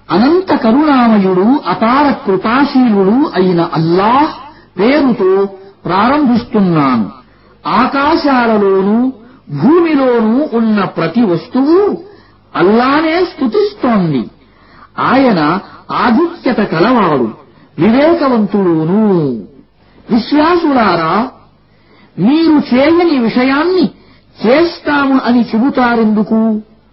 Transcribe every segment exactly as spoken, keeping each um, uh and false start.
అనంత కరుణామయుడు అపార కృపాశీలుడు అయిన అల్లాహ్ పేరుతో ప్రారంభిస్తున్నాను. ఆకాశాలలోనూ భూమిలోనూ ఉన్న ప్రతి వస్తువు అల్లానే స్తుతిస్తోంది. ఆయన ఆధిక్యత కలవాడు, వివేకవంతుడును. విశ్వాసులారా, మీరు చేయని విషయాన్ని చేస్తాము అని చెబుతారెందుకు?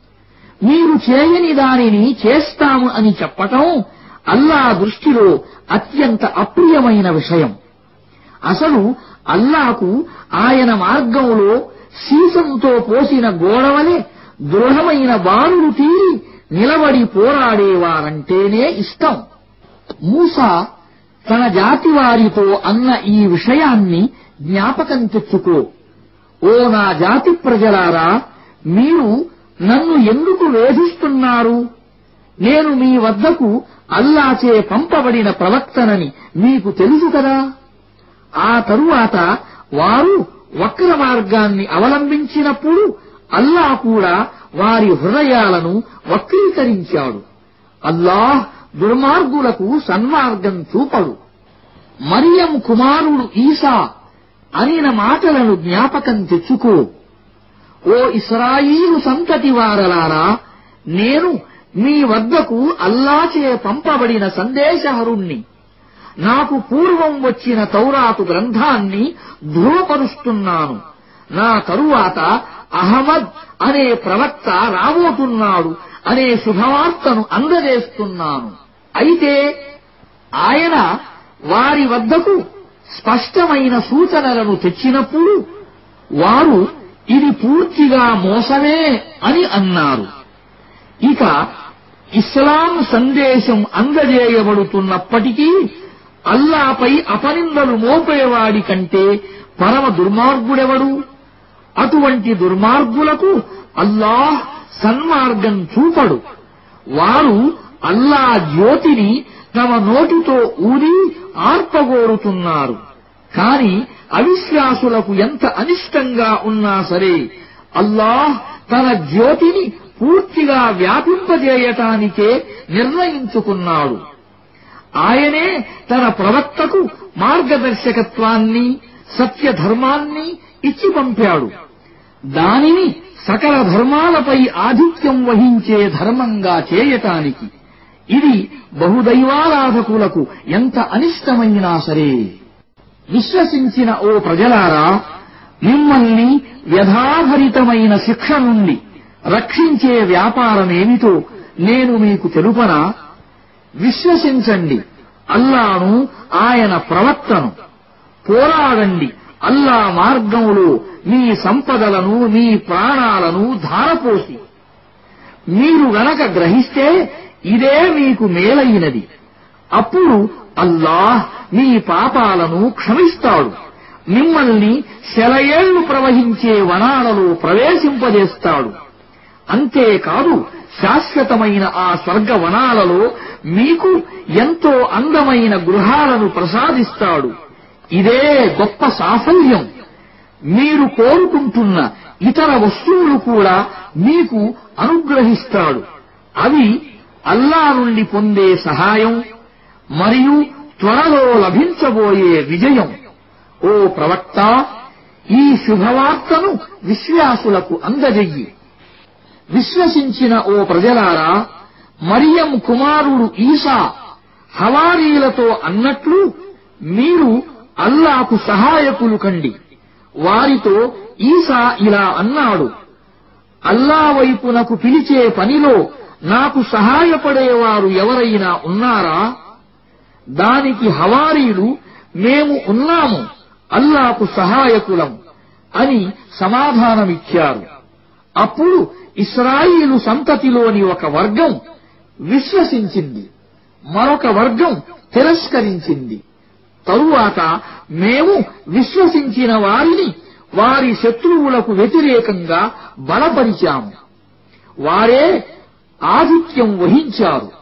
మీరు చేయని దానిని చేస్తాము అని చెప్పటం అల్లా దృష్టిలో అత్యంత అప్రియమైన విషయం. అసలు అల్లాకు ఆయన మార్గంలో సీసంతో పోసిన గోడవలే దృఢమైన బారులు తీరి నిలబడి పోరాడేవారంటేనే ఇష్టం. మూసా తన జాతి వారితో అన్న ఈ విషయాన్ని జ్ఞాపకం తెచ్చుకో. ఓ నా జాతి ప్రజలారా, మీరు నన్ను ఎందుకు వేధిస్తున్నారు? నేను మీ వద్దకు అల్లాచే పంపబడిన ప్రవక్తనని మీకు తెలుసు కదా. ఆ తరువాత వారు వక్ర మార్గాన్ని అవలంబించినప్పుడు అల్లా కూడా వారి హృదయాలను వక్రీకరించాడు. అల్లాహ్ దుర్మార్గులకు సన్మార్గం చూపడు. మరియం కుమారుడు ఈసా అనిన మాటలను జ్ఞాపకం తెచ్చుకో. ఓ ఇశ్రాయీలు సంతతి వారలారా, నేను మీ వద్దకు అల్లాచే పంపబడిన సందేశహరుణ్ణి. నాకు పూర్వం వచ్చిన తౌరాతు గ్రంథాన్ని ధృవపరుస్తున్నాను. నా తరువాత అహమద్ అనే ప్రవక్త రాబోతున్నాడు అనే శుభవార్తను అందజేస్తున్నాను. అయితే ఆయన వారి వద్దకు స్పష్టమైన సూచనలను తెచ్చినప్పుడు వారు ఇది పూర్తిగా మోసమే అని అన్నారు. ఇక ఇస్లాం సందేశం అందజేయబడుతున్నప్పటికీ అల్లాపై అపనిందలు మోపేవాడి కంటే పరమ దుర్మార్గుడెవడు? అటువంటి దుర్మార్గులకు అల్లాహ్ సన్మార్గం చూపడు. వారు అల్లా జ్యోతిని తమ నోటితో ఊది ఆర్పగోరుతున్నారు. కాని అవిశ్వాసులకు ఎంత అనిష్టంగా ఉన్నా సరే అల్లాహ్ తన జ్యోతిని పూర్తిగా వ్యాపింపజేయటానికే నిర్ణయించుకున్నాడు. ఆయనే తన ప్రవక్తకు మార్గదర్శకత్వాన్ని, సత్యధర్మాన్ని ఇచ్చి పంపాడు. దానిని సకల ధర్మాలపై ఆధిక్యం వహించే ధర్మంగా చేయటానికి. ఇది బహుదైవారాధకులకు ఎంత అనిష్టమైనా సరే. విశ్వసించిన ఓ ప్రజలారా, మిమ్మల్ని వ్యధాభరితమైన శిక్ష నుండి రక్షించే వ్యాపారమేమిటో నేను మీకు తెలుపనా? విశ్వసించండి అల్లాను, ఆయన ప్రవక్తను. పోరాడండి అల్లా మార్గంలో మీ సంపదలను, మీ ప్రాణాలను ధారపోసి. మీరు గనక గ్రహిస్తే ఇదే మీకు మేలైనది. అప్పుడు అల్లాహ్ మీ పాపాలను క్షమిస్తాడు. మిమ్మల్ని శలయేళ్లు ప్రవహించే వనాలలో ప్రవేశింపజేస్తాడు. అంతేకాదు, శాశ్వతమైన ఆ స్వర్గ వనాలలో మీకు ఎంతో అందమైన గృహాలను ప్రసాదిస్తాడు. ఇదే గొప్ప సాఫల్యం. మీరు కోరుకుంటున్న ఇతర వస్తువులు కూడా మీకు అనుగ్రహిస్తాడు. అవి అల్లా నుండి పొందే సహాయం మరియు త్వరలో లభించబోయే విజయం. ఓ ప్రవక్త, ఈ శుభవార్తను విశ్వాసులకు అందజెయ్యి. విశ్వసించిన ఓ ప్రజలారా, మరియం కుమారుడు ఈసా హవారీలతో అన్నట్లు మీరు అల్లాకు సహాయకులు కండి. వారితో ఈసా ఇలా అన్నాడు: అల్లా వైపునకు పిలిచే పనిలో నాకు సహాయపడేవారు ఎవరైనా ఉన్నారా? దానికి హవారీలు, మేము ఉన్నాము, అల్లాకు సహాయకులం అని సమాధానమిచ్చారు. అప్పుడు ఇశ్రాయిలు సంతతిలోని ఒక వర్గం విశ్వసించింది, మరొక వర్గం తిరస్కరించింది. తరువాత మేము విశ్వసించిన వారిని వారి శత్రువులకు వ్యతిరేకంగా బలపరిచాము. వారే ఆధిక్యం వహించారు.